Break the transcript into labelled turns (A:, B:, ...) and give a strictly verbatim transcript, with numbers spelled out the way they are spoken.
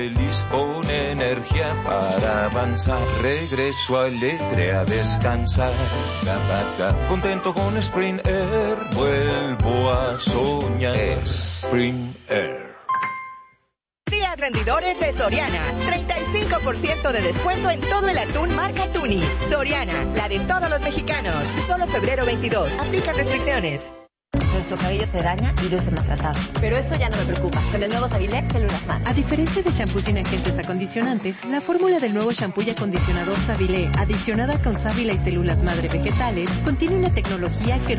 A: Feliz con energía para avanzar, regreso alegre a descansar. La vaca, contento con Spring Air, vuelvo a soñar. Spring Air.
B: Días rendidores de Soriana. treinta y cinco por ciento de descuento en todo el atún marca Tuni. Soriana, la de todos los mexicanos. Solo febrero veintidós. Aplica restricciones.
C: Nuestro cabello se daña y luce maltratado. Pero eso ya no me preocupa. Con el nuevo Sabilé, células madre.
D: A diferencia de champú sin agentes acondicionantes, la fórmula del nuevo champú y acondicionador Sabilé, adicionada con sábila y células madre vegetales, contiene una tecnología que